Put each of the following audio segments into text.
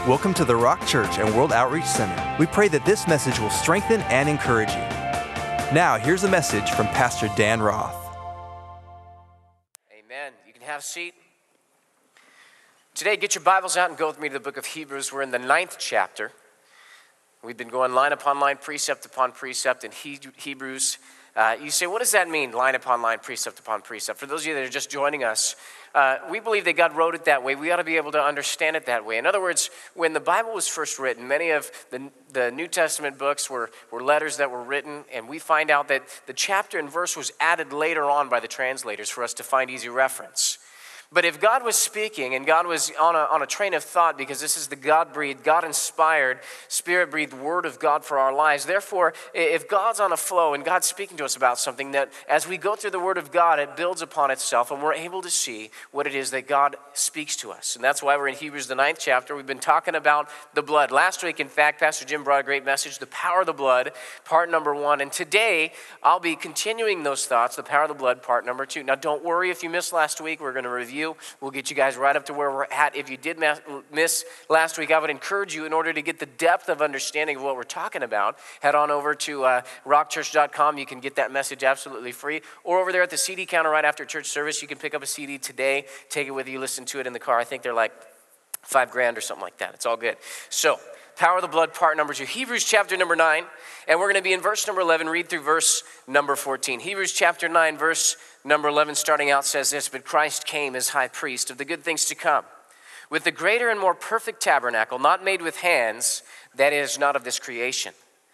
Welcome to the Rock Church and World Outreach Center. We pray that this message will strengthen and encourage you. Now, here's a message from Pastor Dan Roth. Amen. You can have a seat. Today, get your Bibles out and go with me to the book of Hebrews. We're in the 9th chapter. We've been going line upon line, precept upon precept in Hebrews. You say, what does that mean, line upon line, precept upon precept? For those of you that are just joining us, we believe that God wrote it that way. We ought to be able to understand it that way. In other words, when the Bible was first written, many of the New Testament books were letters that were written, and we find out that the chapter and verse was added later on by the translators for us to find easy reference. But if God was speaking and God was on a train of thought, because this is the God-breathed, God-inspired, Spirit-breathed Word of God for our lives, therefore, if God's on a flow and God's speaking to us about something, that as we go through the Word of God, it builds upon itself and we're able to see what it is that God speaks to us. And that's why we're in Hebrews, the 9th chapter. We've been talking about the blood. Last week, in fact, Pastor Jim brought a great message, the power of the blood, part number 1. And today, I'll be continuing those thoughts, the power of the blood, part number 2. Now, don't worry if you missed last week. We're going to review. We'll get you guys right up to where we're at. If you did miss last week, I would encourage you, in order to get the depth of understanding of what we're talking about, head on over to rockchurch.com. You can get that message absolutely free. Or over there at the CD counter right after church service, you can pick up a CD today, take it with you, listen to it in the car. I think they're like $5,000 or something like that. It's all good. So, power of the blood, part number 2. Hebrews chapter number 9, and we're going to be in verse number 11, read through verse number 14. Hebrews chapter 9, verse number 11, starting out, says this: But Christ came as high priest of the good things to come, with the greater and more perfect tabernacle, not made with hands, that is, not of this creation.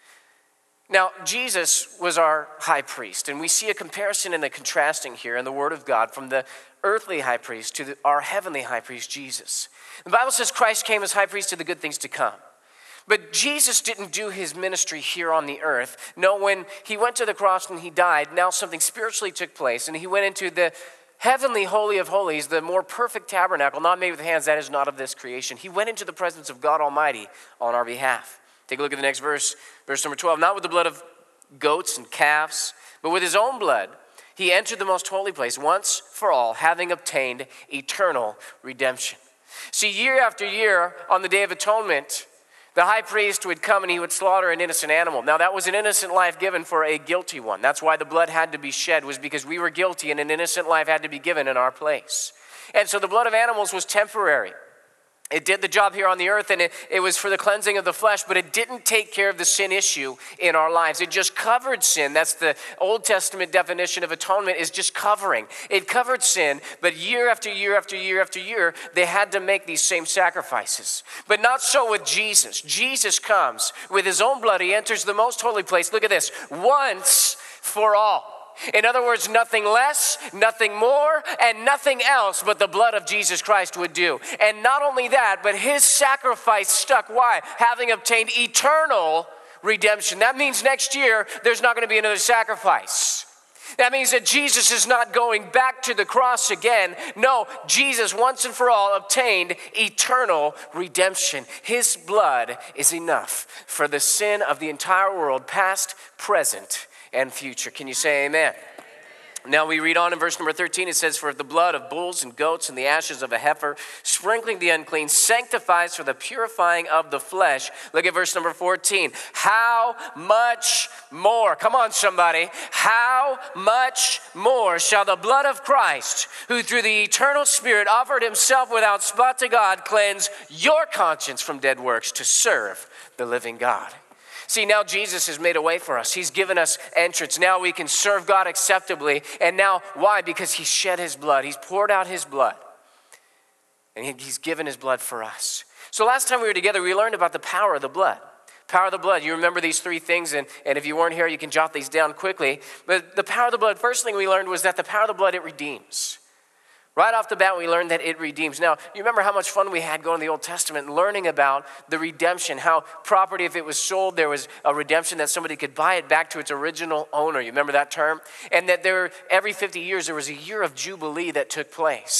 Now, Jesus was our high priest, and we see a comparison and a contrasting here in the Word of God from the earthly high priest to our heavenly high priest, Jesus. The Bible says Christ came as high priest of the good things to come. But Jesus didn't do his ministry here on the earth. No, when he went to the cross and he died, now something spiritually took place, and he went into the heavenly holy of holies, the more perfect tabernacle, not made with hands, that is not of this creation. He went into the presence of God Almighty on our behalf. Take a look at the next verse, verse number 12. Not with the blood of goats and calves, but with his own blood, he entered the most holy place once for all, having obtained eternal redemption. See, year after year on the Day of Atonement, the high priest would come and he would slaughter an innocent animal. Now, that was an innocent life given for a guilty one. That's why the blood had to be shed, was because we were guilty and an innocent life had to be given in our place. And so the blood of animals was temporary. It did the job here on the earth, and it was for the cleansing of the flesh, but it didn't take care of the sin issue in our lives. It just covered sin. That's the Old Testament definition of atonement, is just covering. It covered sin, but year after year after year after year, they had to make these same sacrifices. But not so with Jesus. Jesus comes with his own blood. He enters the most holy place. Look at this. Once for all. In other words, nothing less, nothing more, and nothing else but the blood of Jesus Christ would do. And not only that, but his sacrifice stuck. Why? Having obtained eternal redemption. That means next year, there's not going to be another sacrifice. That means that Jesus is not going back to the cross again. No, Jesus once and for all obtained eternal redemption. His blood is enough for the sin of the entire world, past, present, and future. Can you say amen? Now we read on in verse number 13. It says, For the blood of bulls and goats and the ashes of a heifer, sprinkling the unclean, sanctifies for the purifying of the flesh. Look at verse number 14. How much more? Come on, somebody. How much more shall the blood of Christ, who through the eternal Spirit offered himself without spot to God, cleanse your conscience from dead works to serve the living God? See, now Jesus has made a way for us. He's given us entrance. Now we can serve God acceptably. And now, why? Because he shed his blood. He's poured out his blood. And he's given his blood for us. So last time we were together, we learned about the power of the blood. Power of the blood. You remember these 3 things, and if you weren't here, you can jot these down quickly. But the power of the blood, first thing we learned was that the power of the blood, it redeems. Right off the bat, we learned that it redeems. Now, you remember how much fun we had going to the Old Testament and learning about the redemption, how property, if it was sold, there was a redemption that somebody could buy it back to its original owner. You remember that term? And that every 50 years, there was a year of Jubilee that took place.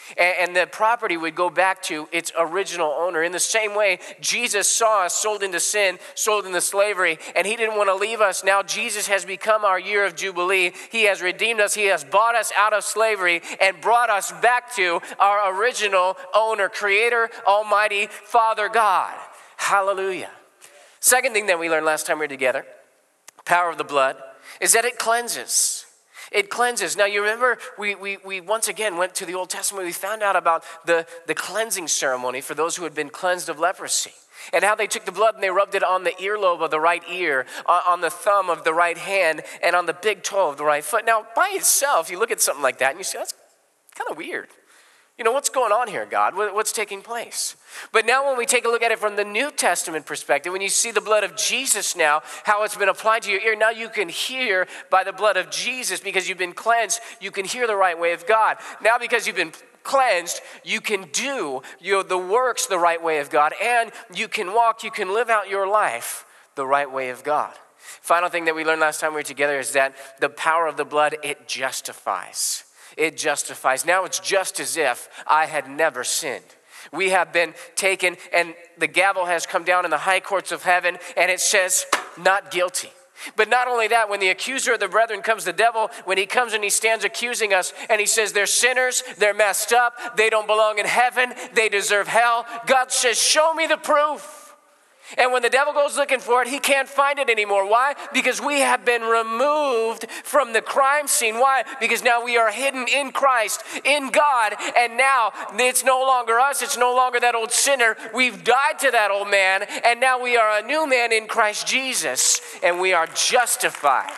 and the property would go back to its original owner. In the same way, Jesus saw us sold into sin, sold into slavery, and he didn't want to leave us. Now Jesus has become our year of Jubilee. He has redeemed us. He has bought us out of slavery and brought us back to our original owner, Creator, Almighty Father God. Hallelujah. Second thing that we learned last time we were together, power of the blood, is that it cleanses. It cleanses. Now, you remember we once again went to the Old Testament. We found out about the cleansing ceremony for those who had been cleansed of leprosy, and how they took the blood and they rubbed it on the earlobe of the right ear, on the thumb of the right hand, and on the big toe of the right foot. Now, by itself, you look at something like that and you say, that's kind of weird. You know, what's going on here, God? What's taking place? But now when we take a look at it from the New Testament perspective, when you see the blood of Jesus now, how it's been applied to your ear, now you can hear by the blood of Jesus because you've been cleansed, you can hear the right way of God. Now because you've been cleansed, you can do the works the right way of God, and you can walk, you can live out your life the right way of God. Final thing that we learned last time we were together is that the power of the blood, it justifies. It justifies. Now it's just as if I had never sinned. We have been taken, and the gavel has come down in the high courts of heaven, and it says, not guilty. But not only that, when the accuser of the brethren comes, the devil, when he comes and he stands accusing us, and he says they're sinners, they're messed up, they don't belong in heaven, they deserve hell, God says, show me the proof. And when the devil goes looking for it, he can't find it anymore. Why? Because we have been removed from the crime scene. Why? Because now we are hidden in Christ, in God, and now it's no longer us. It's no longer that old sinner. We've died to that old man, and now we are a new man in Christ Jesus, and we are justified.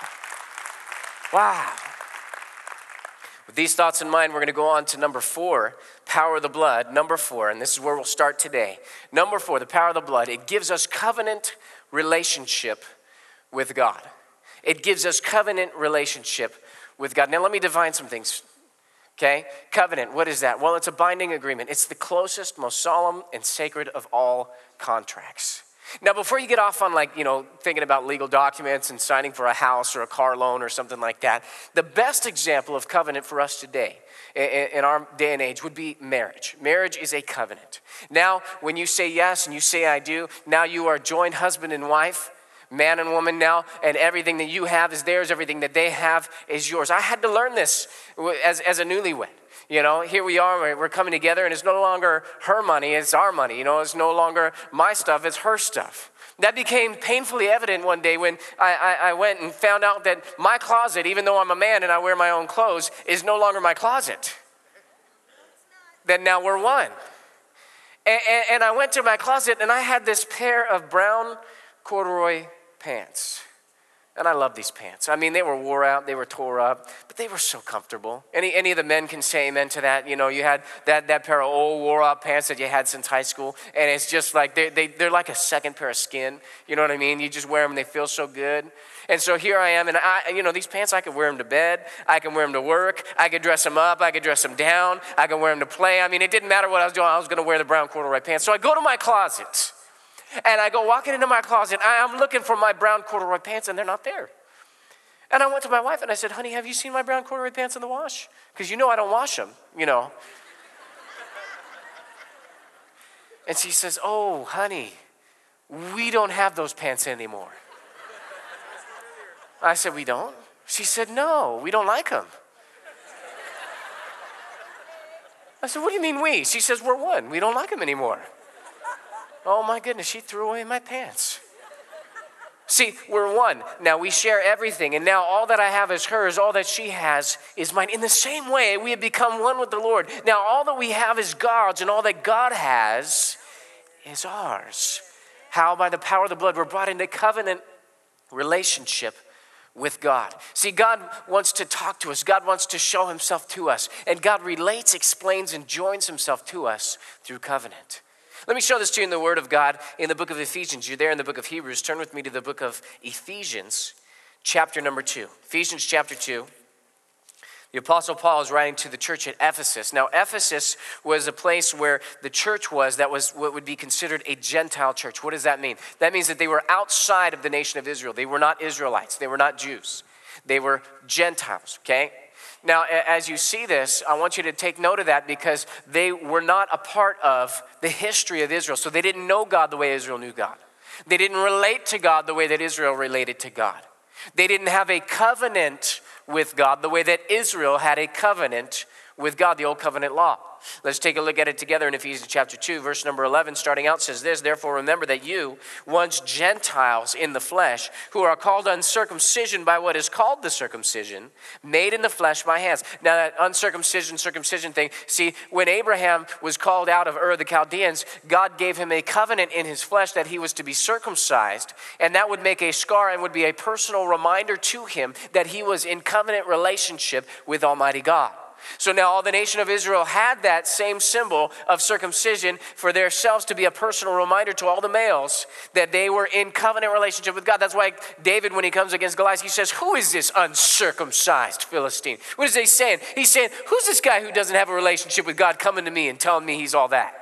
Wow. With these thoughts in mind, we're going to go on to number 4, power of the blood. Number 4, and this is where we'll start today. Number 4, the power of the blood. It gives us covenant relationship with God. It gives us covenant relationship with God. Now let me define some things, okay? Covenant, what is that? Well, it's a binding agreement. It's the closest, most solemn, and sacred of all contracts. Now, before you get off on thinking about legal documents and signing for a house or a car loan or something like that, the best example of covenant for us today, in our day and age, would be marriage. Marriage is a covenant. Now, when you say yes and you say I do, now you are joined husband and wife, man and woman now, and everything that you have is theirs, everything that they have is yours. I had to learn this as a newlywed. You know, here we are, we're coming together, and it's no longer her money, it's our money. You know, it's no longer my stuff, it's her stuff. That became painfully evident one day when I went and found out that my closet, even though I'm a man and I wear my own clothes, is no longer my closet. That now we're one. And I went to my closet, and I had this pair of brown corduroy pants. And I love these pants. I mean, they were wore out, they were tore up, but they were so comfortable. Any of the men can say amen to that. You know, you had that pair of old wore out pants that you had since high school, and it's just like, they're like a second pair of skin. You know what I mean? You just wear them and they feel so good. And so here I am, and these pants, I could wear them to bed, I can wear them to work, I could dress them up, I could dress them down, I can wear them to play. I mean, it didn't matter what I was doing, I was gonna wear the brown corduroy pants. So I go to my closet, and I go walking into my closet. I'm looking for my brown corduroy pants, and they're not there. And I went to my wife, and I said, honey, have you seen my brown corduroy pants in the wash? Because you know I don't wash them, you know. And she says, oh, honey, we don't have those pants anymore. I said, we don't? She said, no, we don't like them. I said, what do you mean we? She says, we're one. We don't like them anymore. Oh my goodness, she threw away my pants. See, we're one. Now we share everything, and now all that I have is hers, all that she has is mine. In the same way, we have become one with the Lord. Now all that we have is God's, and all that God has is ours. How? By the power of the blood, we're brought into covenant relationship with God. See, God wants to talk to us. God wants to show himself to us, and God relates, explains, and joins himself to us through covenant. Let me show this to you in the Word of God in the book of Ephesians. You're there in the book of Hebrews. Turn with me to the book of Ephesians, chapter number 2. Ephesians chapter 2. The Apostle Paul is writing to the church at Ephesus. Now, Ephesus was a place where the church was that was what would be considered a Gentile church. What does that mean? That means that they were outside of the nation of Israel. They were not Israelites. They were not Jews. They were Gentiles, okay? Now, as you see this, I want you to take note of that because they were not a part of the history of Israel. So they didn't know God the way Israel knew God. They didn't relate to God the way that Israel related to God. They didn't have a covenant with God the way that Israel had a covenant with God, the old covenant law. Let's take a look at it together in Ephesians chapter 2, verse number 11, starting out says this, therefore remember that you, once Gentiles in the flesh, who are called uncircumcision by what is called the circumcision, made in the flesh by hands. Now that circumcision thing, see, when Abraham was called out of Ur of the Chaldeans, God gave him a covenant in his flesh that he was to be circumcised, and that would make a scar and would be a personal reminder to him that he was in covenant relationship with Almighty God. So now all the nation of Israel had that same symbol of circumcision for themselves to be a personal reminder to all the males that they were in covenant relationship with God. That's why David, when he comes against Goliath, he says, who is this uncircumcised Philistine? What is he saying? He's saying, who's this guy who doesn't have a relationship with God coming to me and telling me he's all that?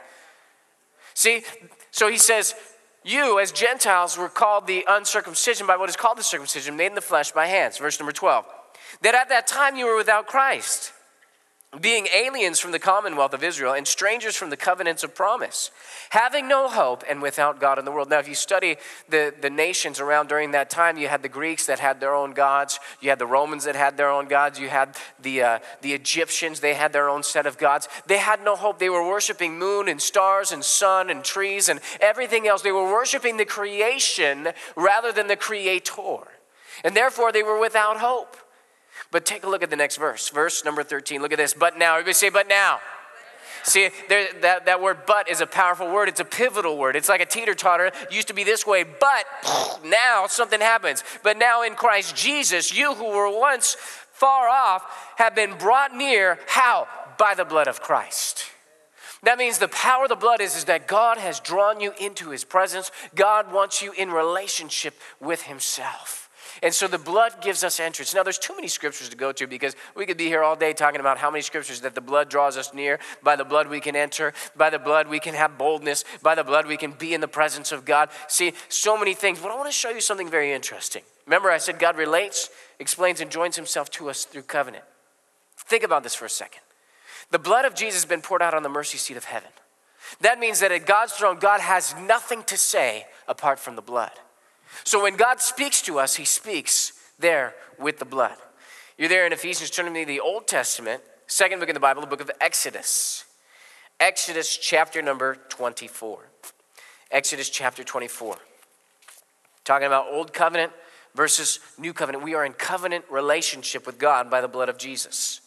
See, so he says, you as Gentiles were called the uncircumcision by what is called the circumcision, made in the flesh by hands. Verse number 12, that at that time you were without Christ, being aliens from the commonwealth of Israel and strangers from the covenants of promise, having no hope and without God in the world. Now, if you study the nations around during that time, you had the Greeks that had their own gods. You had the Romans that had their own gods. You had the Egyptians. They had their own set of gods. They had no hope. They were worshiping moon and stars and sun and trees and everything else. They were worshiping the creation rather than the creator. And therefore, they were without hope. But take a look at the next verse. Verse number 13. Look at this. But now. Everybody say, but now. See, that word but is a powerful word. It's a pivotal word. It's like a teeter-totter. It used to be this way, but now something happens. But now in Christ Jesus, you who were once far off have been brought near. How? By the blood of Christ. That means the power of the blood is that God has drawn you into his presence. God wants you in relationship with himself. And so the blood gives us entrance. Now, there's too many scriptures to go to because we could be here all day talking about how many scriptures that the blood draws us near. By the blood we can enter. By the blood we can have boldness. By the blood we can be in the presence of God. See, so many things. But I want to show you something very interesting. Remember, I said God relates, explains, and joins himself to us through covenant. Think about this for a second. The blood of Jesus has been poured out on the mercy seat of heaven. That means that at God's throne, God has nothing to say apart from the blood. So when God speaks to us, he speaks there with the blood. You're there in Ephesians, turn to me the Old Testament, second book in the Bible, the book of Exodus. Exodus chapter number 24. Exodus chapter 24. Talking about Old Covenant versus New Covenant. We are in covenant relationship with God by the blood of Jesus.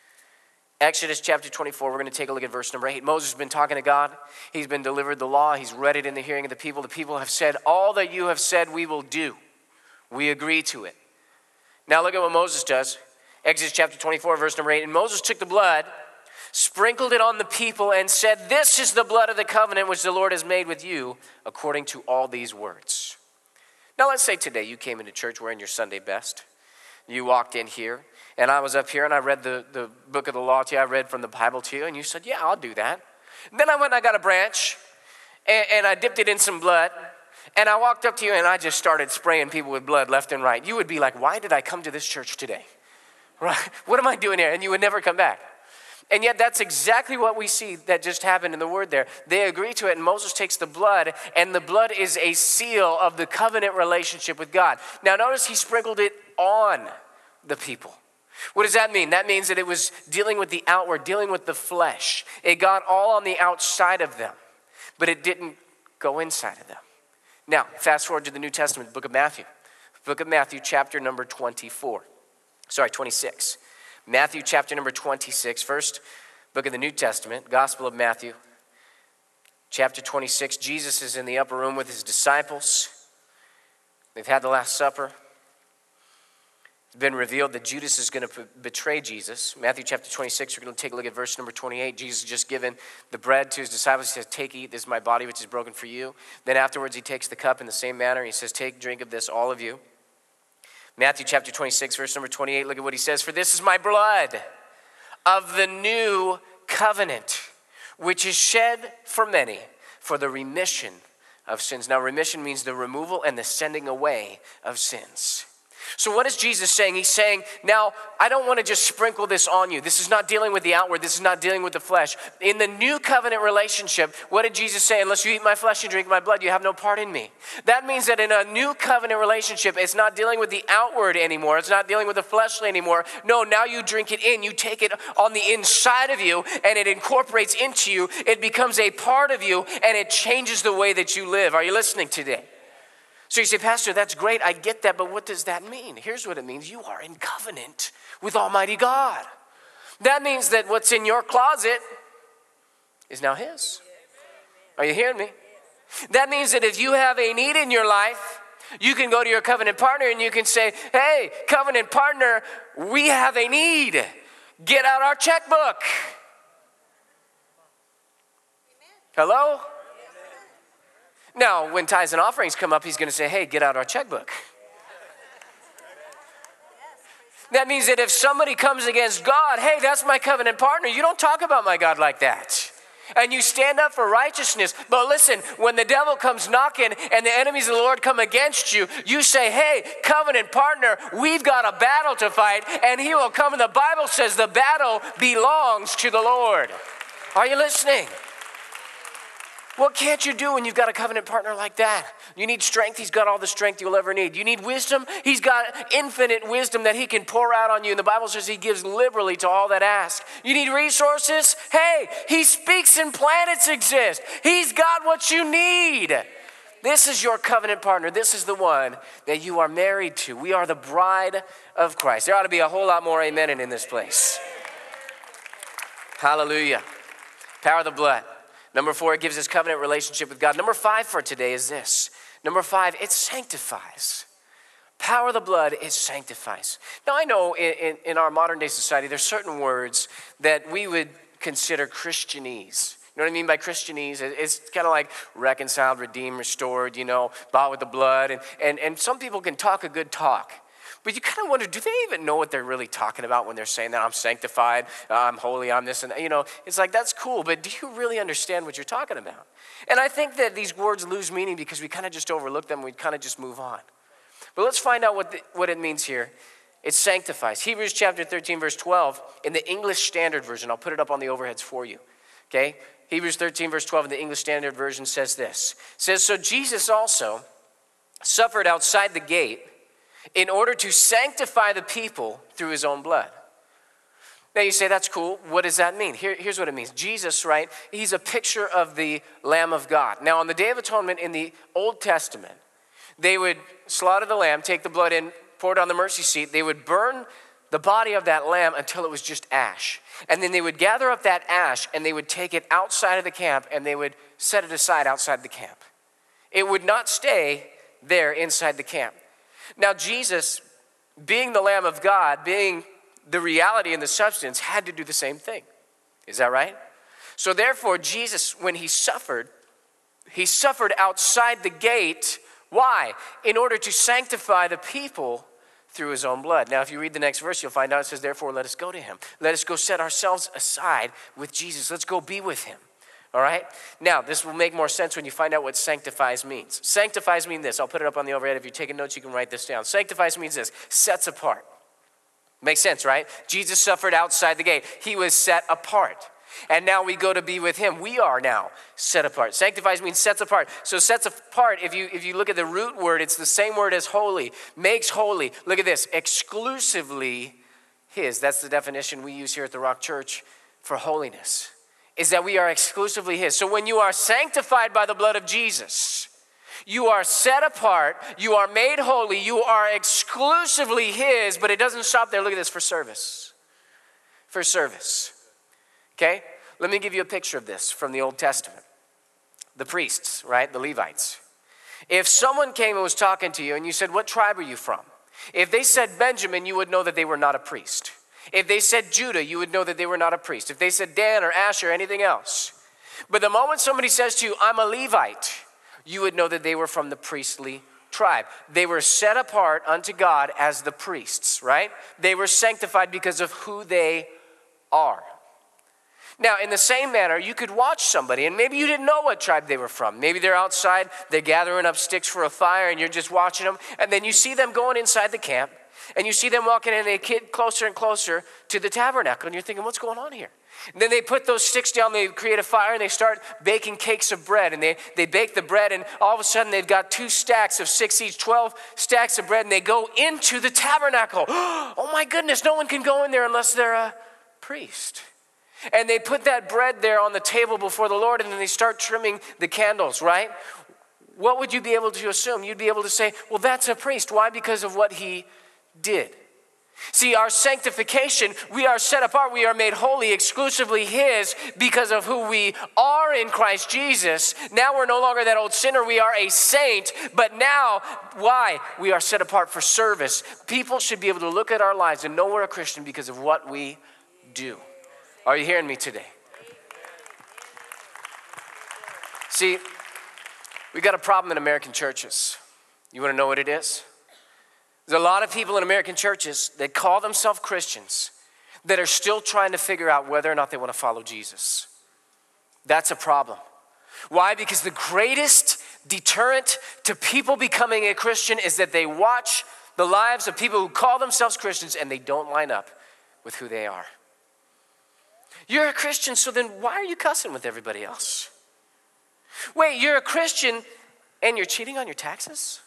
Exodus chapter 24, we're going to take a look at verse number 8. Moses has been talking to God. He's been delivered the law. He's read it in the hearing of the people. The people have said, all that you have said we will do. We agree to it. Now look at what Moses does. Exodus chapter 24, verse number 8. And Moses took the blood, sprinkled it on the people, and said, this is the blood of the covenant which the Lord has made with you, according to all these words. Now let's say today you came into church wearing your Sunday best. You walked in here. And I was up here and I read the book of the law to you. I read from the Bible to you. And you said, yeah, I'll do that. And then I went and I got a branch and I dipped it in some blood. And I walked up to you and I just started spraying people with blood left and right. You would be like, why did I come to this church today? Right? What am I doing here? And you would never come back. And yet that's exactly what we see that just happened in the word there. They agree to it and Moses takes the blood, and the blood is a seal of the covenant relationship with God. Now notice he sprinkled it on the people. What does that mean? That means that it was dealing with the outward, dealing with the flesh. It got all on the outside of them, but it didn't go inside of them. Now, fast forward to the New Testament, the book of Matthew. Book of Matthew, chapter number 26. Matthew, chapter number 26, first book of the New Testament, Gospel of Matthew, chapter 26. Jesus is in the upper room with his disciples. They've had the Last Supper. It's been revealed that Judas is going to betray Jesus. Matthew chapter 26, we're going to take a look at verse number 28. Jesus has just given the bread to his disciples. He says, take, eat, this is my body which is broken for you. Then afterwards he takes the cup in the same manner. He says, take, drink of this, all of you. Matthew chapter 26, verse number 28, look at what he says. For this is my blood of the new covenant, which is shed for many for the remission of sins. Now remission means the removal and the sending away of sins. So what is Jesus saying? He's saying, now, I don't want to just sprinkle this on you. This is not dealing with the outward. This is not dealing with the flesh. In the new covenant relationship, what did Jesus say? Unless you eat my flesh and drink my blood, you have no part in me. That means that in a new covenant relationship, it's not dealing with the outward anymore. It's not dealing with the fleshly anymore. No, now you drink it in. You take it on the inside of you, and it incorporates into you. It becomes a part of you, and it changes the way that you live. Are you listening today? So you say, Pastor, that's great. I get that, but what does that mean? Here's what it means. You are in covenant with Almighty God. That means that what's in your closet is now His. Are you hearing me? That means that if you have a need in your life, you can go to your covenant partner and you can say, hey, covenant partner, we have a need. Get out our checkbook. Hello? Now, when tithes and offerings come up, he's going to say, hey, get out our checkbook. That means that if somebody comes against God, hey, that's my covenant partner. You don't talk about my God like that. And you stand up for righteousness. But listen, when the devil comes knocking and the enemies of the Lord come against you, you say, hey, covenant partner, we've got a battle to fight. And he will come. And the Bible says the battle belongs to the Lord. Are you listening? What can't you do when you've got a covenant partner like that? You need strength. He's got all the strength you'll ever need. You need wisdom. He's got infinite wisdom that he can pour out on you. And the Bible says he gives liberally to all that ask. You need resources? Hey, he speaks and planets exist. He's got what you need. This is your covenant partner. This is the one that you are married to. We are the bride of Christ. There ought to be a whole lot more amen in this place. Hallelujah. Power of the blood. Number 4, it gives us covenant relationship with God. Number 5 for today is this. Number 5, it sanctifies. Power of the blood, it sanctifies. Now, I know in our modern day society, there's certain words that we would consider Christianese. You know what I mean by Christianese? It's kind of like reconciled, redeemed, restored, bought with the blood. And some people can talk a good talk. But you kind of wonder, do they even know what they're really talking about when they're saying that? I'm sanctified, I'm holy, I'm this and that. It's like, that's cool, but do you really understand what you're talking about? And I think that these words lose meaning because we kind of just overlook them. We kind of just move on. But let's find out what it means here. It sanctifies. Hebrews chapter 13, verse 12, in the English Standard Version. I'll put it up on the overheads for you. Okay? Hebrews 13, verse 12 in the English Standard Version says this. It says, so Jesus also suffered outside the gate in order to sanctify the people through his own blood. Now you say, that's cool. What does that mean? Here's what it means. Jesus, right, he's a picture of the Lamb of God. Now on the Day of Atonement in the Old Testament, they would slaughter the lamb, take the blood in, pour it on the mercy seat. They would burn the body of that lamb until it was just ash. And then they would gather up that ash and they would take it outside of the camp and they would set it aside outside the camp. It would not stay there inside the camp. Now, Jesus, being the Lamb of God, being the reality and the substance, had to do the same thing. Is that right? So therefore, Jesus, when he suffered outside the gate. Why? In order to sanctify the people through his own blood. Now, if you read the next verse, you'll find out it says, therefore, let us go to him. Let us go set ourselves aside with Jesus. Let's go be with him. All right? Now, this will make more sense when you find out what sanctifies means. Sanctifies mean this. I'll put it up on the overhead. If you're taking notes, you can write this down. Sanctifies means this. Sets apart. Makes sense, right? Jesus suffered outside the gate. He was set apart. And now we go to be with him. We are now set apart. Sanctifies means sets apart. So sets apart, if you look at the root word, it's the same word as holy. Makes holy. Look at this. Exclusively his. That's the definition we use here at the Rock Church for holiness. Is that we are exclusively his. So when you are sanctified by the blood of Jesus, you are set apart, you are made holy, you are exclusively his, but it doesn't stop there. Look at this, for service. For service. Okay? Let me give you a picture of this from the Old Testament. The priests, right? The Levites. If someone came and was talking to you and you said, what tribe are you from? If they said Benjamin, you would know that they were not a priest. If they said Judah, you would know that they were not a priest. If they said Dan or Asher, anything else. But the moment somebody says to you, I'm a Levite, you would know that they were from the priestly tribe. They were set apart unto God as the priests, right? They were sanctified because of who they are. Now, in the same manner, you could watch somebody, and maybe you didn't know what tribe they were from. Maybe they're outside, they're gathering up sticks for a fire, and you're just watching them, and then you see them going inside the camp, and you see them walking in, and they get closer and closer to the tabernacle, and you're thinking, what's going on here? And then they put those sticks down, they create a fire, and they start baking cakes of bread, and they bake the bread, and all of a sudden they've got 2 stacks of 6 each, 12 stacks of bread, and they go into the tabernacle. Oh my goodness, no one can go in there unless they're a priest. And they put that bread there on the table before the Lord, and then they start trimming the candles, right? What would you be able to assume? You'd be able to say, well, that's a priest. Why? Because of what he did. See, our sanctification, we are set apart, we are made holy, exclusively his because of who we are in Christ Jesus. Now we're no longer that old sinner, we are a saint, but now, why? We are set apart for service. People should be able to look at our lives and know we're a Christian because of what we do. Are you hearing me today? See, we got a problem in American churches. You want to know what it is? There's a lot of people in American churches that call themselves Christians that are still trying to figure out whether or not they want to follow Jesus. That's a problem. Why? Because the greatest deterrent to people becoming a Christian is that they watch the lives of people who call themselves Christians and they don't line up with who they are. You're a Christian, so then why are you cussing with everybody else? Wait, you're a Christian and you're cheating on your taxes?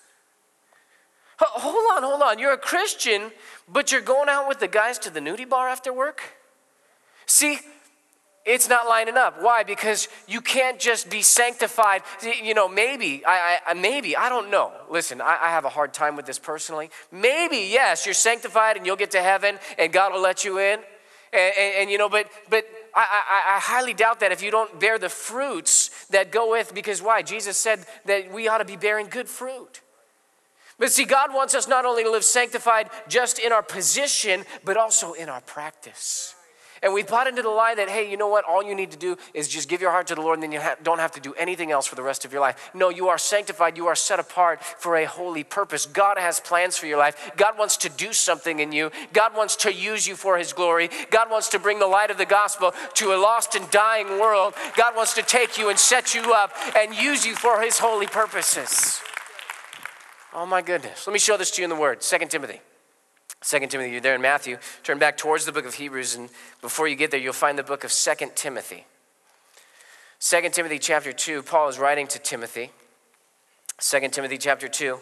Hold on. You're a Christian, but you're going out with the guys to the nudie bar after work? See, it's not lining up. Why? Because you can't just be sanctified. You know, maybe, I don't know. Listen, I have a hard time with this personally. Maybe, yes, you're sanctified and you'll get to heaven and God will let you in. And you know, but I highly doubt that if you don't bear the fruits that go with, because why? Jesus said that we ought to be bearing good fruit. But see, God wants us not only to live sanctified just in our position, but also in our practice. And we bought into the lie that, hey, you know what? All you need to do is just give your heart to the Lord and then you don't have to do anything else for the rest of your life. No, you are sanctified. You are set apart for a holy purpose. God has plans for your life. God wants to do something in you. God wants to use you for his glory. God wants to bring the light of the gospel to a lost and dying world. God wants to take you and set you up and use you for his holy purposes. Oh my goodness. Let me show this to you in the Word. 2 Timothy. 2 Timothy, you're there in Matthew. Turn back towards the book of Hebrews, and before you get there, you'll find the book of 2 Timothy. 2 Timothy chapter 2, Paul is writing to Timothy. 2 Timothy chapter 2.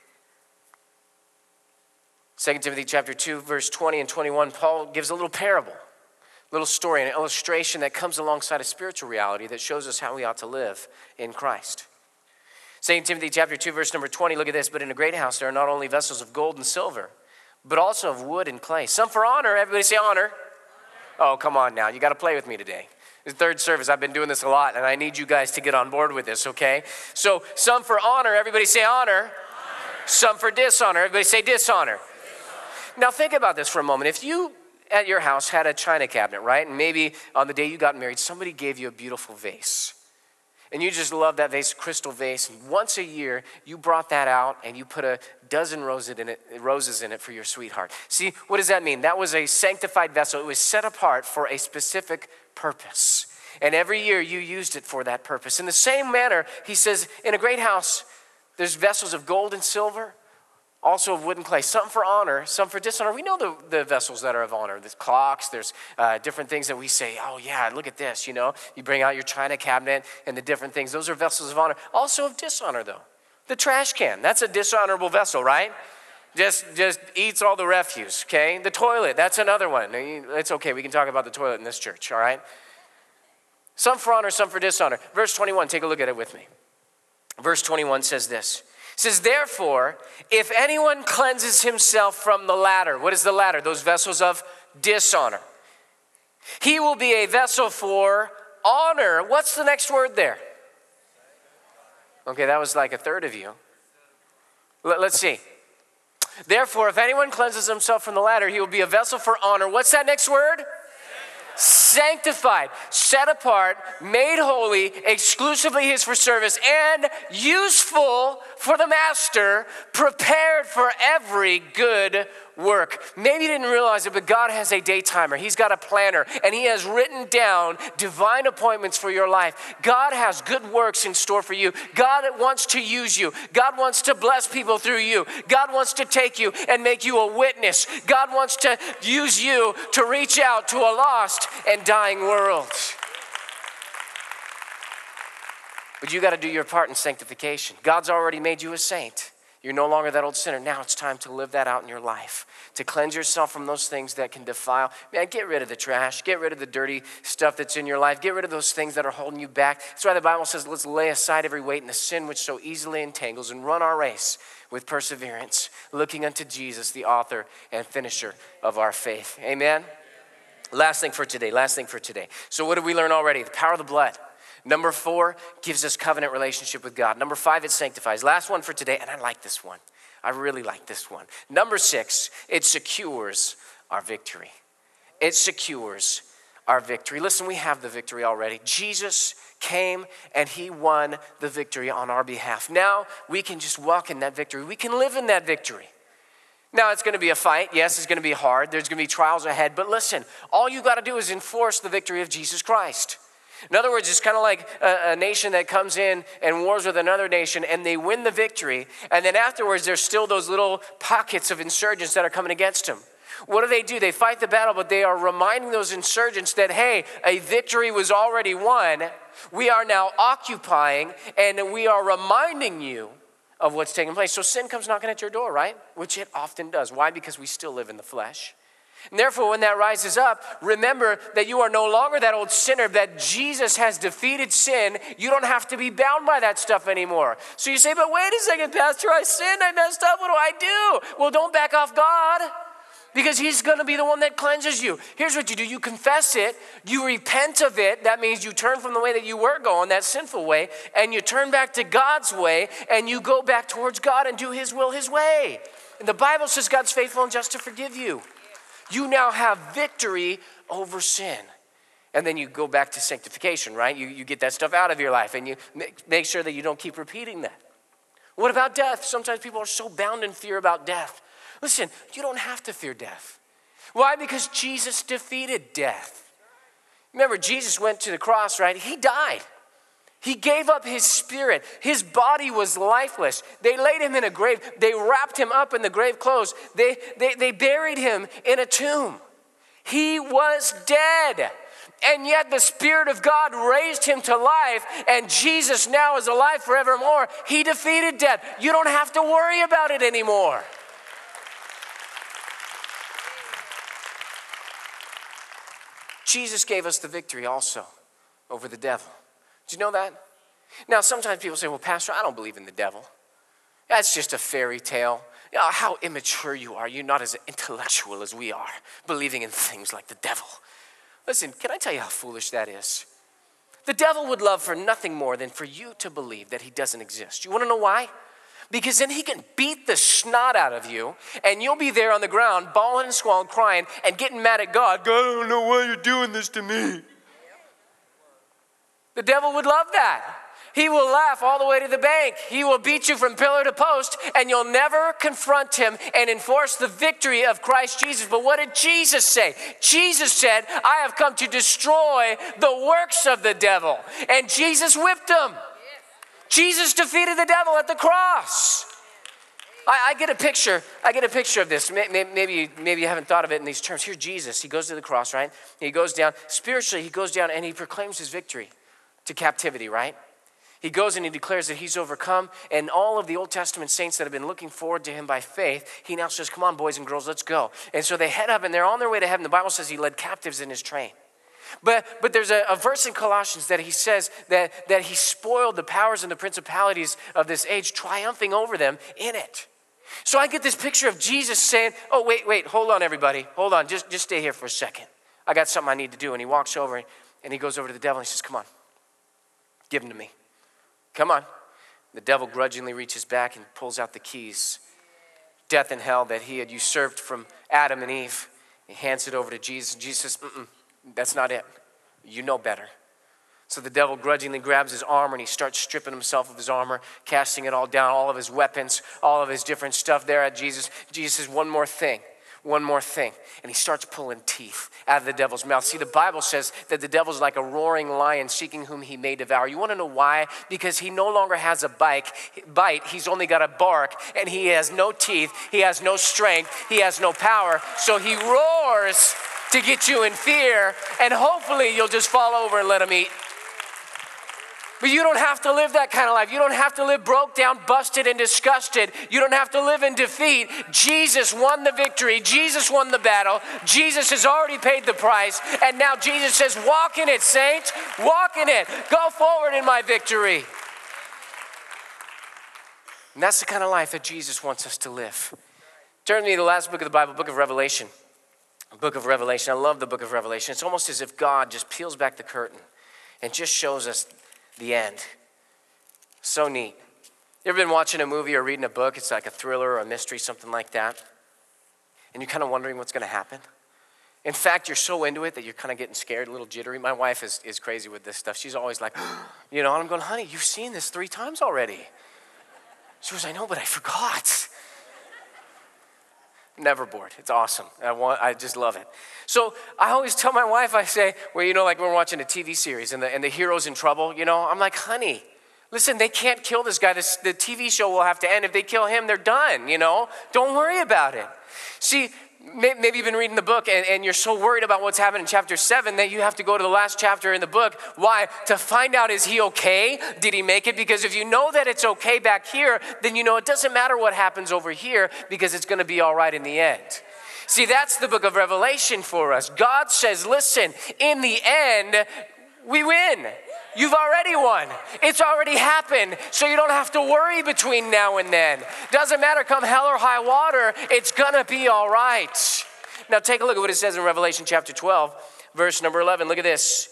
2 Timothy chapter 2, verse 20 and 21, Paul gives a little parable, a little story, an illustration that comes alongside a spiritual reality that shows us how we ought to live in Christ. 2 Timothy chapter 2, verse number 20, look at this. But in a great house there are not only vessels of gold and silver, but also of wood and clay. Some for honor. Everybody say honor. Oh, come on now. You got to play with me today. This is third service. I've been doing this a lot, and I need you guys to get on board with this, okay? So some for honor. Everybody say honor. Some for dishonor. Everybody say dishonor. Now think about this for a moment. If you at your house had a china cabinet, right? And maybe on the day you got married, somebody gave you a beautiful vase. And you just love that vase, crystal vase. And once a year, you brought that out and you put a dozen roses in it for your sweetheart. See, what does that mean? That was a sanctified vessel. It was set apart for a specific purpose. And every year you used it for that purpose. In the same manner, he says, in a great house, there's vessels of gold and silver, also of wood and clay, some for honor, some for dishonor. We know the vessels that are of honor. There's clocks, there's different things that we say, oh yeah, look at this, you know. You bring out your china cabinet and the different things. Those are vessels of honor. Also of dishonor though. The trash can, that's a dishonorable vessel, right? Just eats all the refuse, okay? The toilet, that's another one. It's okay, we can talk about the toilet in this church, all right? Some for honor, some for dishonor. Verse 21, take a look at it with me. Verse 21 says this. It says, therefore, if anyone cleanses himself from the latter, what is the latter? Those vessels of dishonor. He will be a vessel for honor. What's the next word there? Okay, that was like a third of you. Let's see. Therefore, if anyone cleanses himself from the latter, he will be a vessel for honor. What's that next word? Sanctified, set apart, made holy, exclusively his for service, and useful for the master, prepared for every good work. Maybe you didn't realize it, but God has a day timer. He's got a planner, and he has written down divine appointments for your life. God has good works in store for you. God wants to use you. God wants to bless people through you. God wants to take you and make you a witness. God wants to use you to reach out to a lost and dying world. But you got to do your part in sanctification. God's already made you a saint. You're no longer that old sinner. Now it's time to live that out in your life, to cleanse yourself from those things that can defile. Man, get rid of the trash. Get rid of the dirty stuff that's in your life. Get rid of those things that are holding you back. That's why the Bible says, let's lay aside every weight and the sin which so easily entangles and run our race with perseverance, looking unto Jesus, the author and finisher of our faith. Amen? Last thing for today. So what did we learn already? The power of the blood. Number 4 gives us covenant relationship with God. Number 5, it sanctifies. Last one for today, and I like this one. I really like this one. Number 6, it secures our victory. It secures our victory. Listen, we have the victory already. Jesus came and he won the victory on our behalf. Now we can just walk in that victory. We can live in that victory. Now, it's going to be a fight. Yes, it's going to be hard. There's going to be trials ahead. But listen, all you got to do is enforce the victory of Jesus Christ. In other words, it's kind of like a nation that comes in and wars with another nation and they win the victory. And then afterwards, there's still those little pockets of insurgents that are coming against them. What do? They fight the battle, but they are reminding those insurgents that, hey, a victory was already won. We are now occupying and we are reminding you of what's taking place. So sin comes knocking at your door, right? Which it often does. Why? Because we still live in the flesh. And therefore, when that rises up, remember that you are no longer that old sinner, that Jesus has defeated sin. You don't have to be bound by that stuff anymore. So you say, but wait a second, Pastor, I sinned, I messed up, what do I do? Well, don't back off God, because he's going to be the one that cleanses you. Here's what you do. You confess it, you repent of it. That means you turn from the way that you were going, that sinful way, and you turn back to God's way, and you go back towards God and do his will, his way. And the Bible says God's faithful and just to forgive you. You now have victory over sin. And then you go back to sanctification, right? You get that stuff out of your life and you make sure that you don't keep repeating that. What about death? Sometimes people are so bound in fear about death. Listen, you don't have to fear death. Why? Because Jesus defeated death. Remember, Jesus went to the cross, right? He died. He gave up his spirit. His body was lifeless. They laid him in a grave. They wrapped him up in the grave clothes. They buried him in a tomb. He was dead. And yet the Spirit of God raised him to life, and Jesus now is alive forevermore. He defeated death. You don't have to worry about it anymore. Jesus gave us the victory also over the devil. Did you know that? Now, sometimes people say, well, Pastor, I don't believe in the devil. That's just a fairy tale. You know, how immature you are. You're not as intellectual as we are, believing in things like the devil. Listen, can I tell you how foolish that is? The devil would love for nothing more than for you to believe that he doesn't exist. You want to know why? Because then he can beat the snot out of you, and you'll be there on the ground, bawling and squalling, crying, and getting mad at God. God, I don't know why you're doing this to me. The devil would love that. He will laugh all the way to the bank. He will beat you from pillar to post, and you'll never confront him and enforce the victory of Christ Jesus. But what did Jesus say? Jesus said, I have come to destroy the works of the devil. And Jesus whipped him. Jesus defeated the devil at the cross. I get a picture of this. Maybe you haven't thought of it in these terms. Here, Jesus, he goes to the cross, right? He goes down. Spiritually, he goes down and he proclaims his victory to captivity, right? He goes and he declares that he's overcome, and all of the Old Testament saints that have been looking forward to him by faith, he now says, come on, boys and girls, let's go. And so they head up and they're on their way to heaven. The Bible says he led captives in his train. But there's a verse in Colossians that he says that he spoiled the powers and the principalities of this age, triumphing over them in it. So I get this picture of Jesus saying, oh, wait, hold on, everybody. Hold on, just stay here for a second. I got something I need to do. And he walks over and he goes over to the devil and he says, come on, give him to me. Come on. The devil grudgingly reaches back and pulls out the keys. Death and hell that he had usurped from Adam and Eve. He hands it over to Jesus. And Jesus says, that's not it. You know better. So the devil grudgingly grabs his armor and he starts stripping himself of his armor, casting it all down, all of his weapons, all of his different stuff there at Jesus. Jesus says, one more thing. And he starts pulling teeth out of the devil's mouth. See, the Bible says that the devil's like a roaring lion seeking whom he may devour. You want to know why? Because he no longer has a bite. He's only got a bark, and he has no teeth. He has no strength. He has no power. So he roars to get you in fear, and hopefully you'll just fall over and let him eat. But you don't have to live that kind of life. You don't have to live broke down, busted, and disgusted. You don't have to live in defeat. Jesus won the victory. Jesus won the battle. Jesus has already paid the price. And now Jesus says, walk in it, saints. Walk in it. Go forward in my victory. And that's the kind of life that Jesus wants us to live. Turn to me to the last book of the Bible, book of Revelation. Book of Revelation. I love the book of Revelation. It's almost as if God just peels back the curtain and just shows us the end. So neat. You ever been watching a movie or reading a book? It's like a thriller or a mystery, something like that. And you're kind of wondering what's going to happen. In fact, you're so into it that you're kind of getting scared, a little jittery. My wife is crazy with this stuff. She's always like, and I'm going, honey, you've seen this 3 times already. She goes, I know, but I forgot. Never bored. It's awesome. I just love it. So I always tell my wife, I say, well, like we're watching a TV series and the hero's in trouble, I'm like, honey, listen, they can't kill this guy. The TV show will have to end. If they kill him, they're done, Don't worry about it. See, maybe you've been reading the book and you're so worried about what's happening in chapter 7 that you have to go to the last chapter in the book. Why? To find out, is he okay? Did he make it? Because if you know that it's okay back here, then it doesn't matter what happens over here because it's going to be all right in the end. See, that's the book of Revelation for us. God says, listen, in the end, we win. You've already won. It's already happened, so you don't have to worry between now and then. Doesn't matter, come hell or high water, it's gonna be all right. Now take a look at what it says in Revelation chapter 12, verse number 11. Look at this.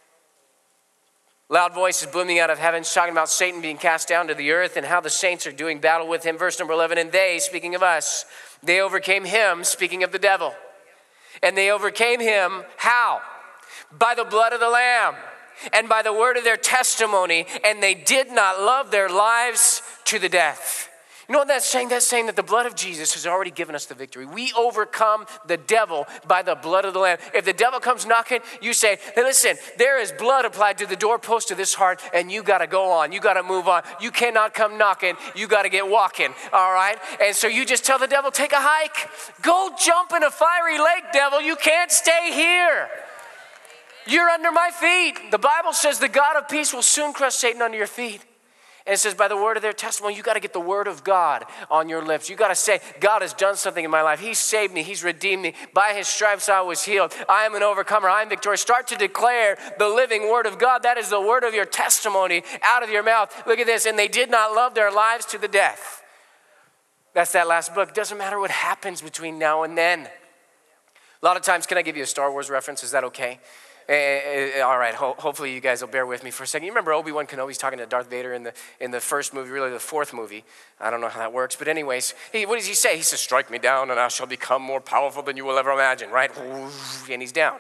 Loud voices booming out of heaven, talking about Satan being cast down to the earth and how the saints are doing battle with him. Verse number 11, and they, speaking of us, they overcame him, speaking of the devil. And they overcame him, how? By the blood of the Lamb. And by the word of their testimony, and they did not love their lives to the death. You know what that's saying? That's saying that the blood of Jesus has already given us the victory. We overcome the devil by the blood of the Lamb. If the devil comes knocking, you say, hey, listen, there is blood applied to the doorpost of this heart, and you got to go on. You got to move on. You cannot come knocking. You got to get walking, all right? And so you just tell the devil, take a hike. Go jump in a fiery lake, devil. You can't stay here. You're under my feet. The Bible says the God of peace will soon crush Satan under your feet. And it says by the word of their testimony, you got to get the word of God on your lips. You got to say, God has done something in my life. He saved me. He's redeemed me. By his stripes I was healed. I am an overcomer. I am victorious. Start to declare the living word of God. That is the word of your testimony out of your mouth. Look at this. And they did not love their lives to the death. That's that last book. It doesn't matter what happens between now and then. A lot of times, can I give you a Star Wars reference? Is that okay? All right, hopefully you guys will bear with me for a second. You remember Obi-Wan Kenobi's talking to Darth Vader in the first movie, really the fourth movie. I don't know how that works, but anyways, what does he say? He says, strike me down and I shall become more powerful than you will ever imagine, right? And he's down.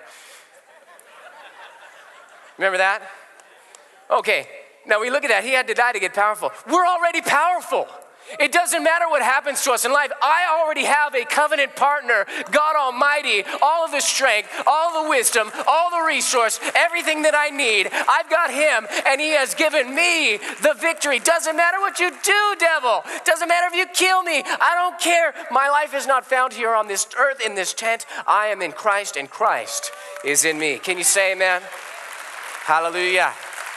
Remember that? Okay, now we look at that. He had to die to get powerful. We're already powerful. It doesn't matter what happens to us in life. I already have a covenant partner, God Almighty, all of the strength, all the wisdom, all the resource, everything that I need. I've got him, and he has given me the victory. Doesn't matter what you do, devil. Doesn't matter if you kill me. I don't care. My life is not found here on this earth in this tent. I am in Christ, and Christ is in me. Can you say amen? Hallelujah.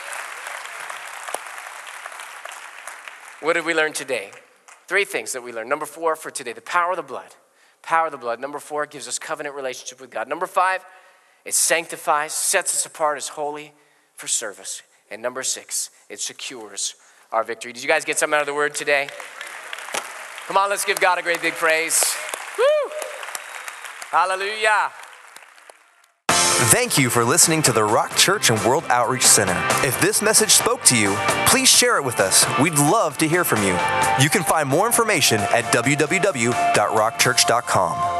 What did we learn today? 3 things that we learned. Number 4 for today, the power of the blood. Power of the blood. Number 4, it gives us covenant relationship with God. Number 5, it sanctifies, sets us apart as holy for service. And number 6, it secures our victory. Did you guys get something out of the word today? Come on, let's give God a great big praise. Woo! Hallelujah. Thank you for listening to the Rock Church and World Outreach Center. If this message spoke to you, please share it with us. We'd love to hear from you. You can find more information at www.rockchurch.com.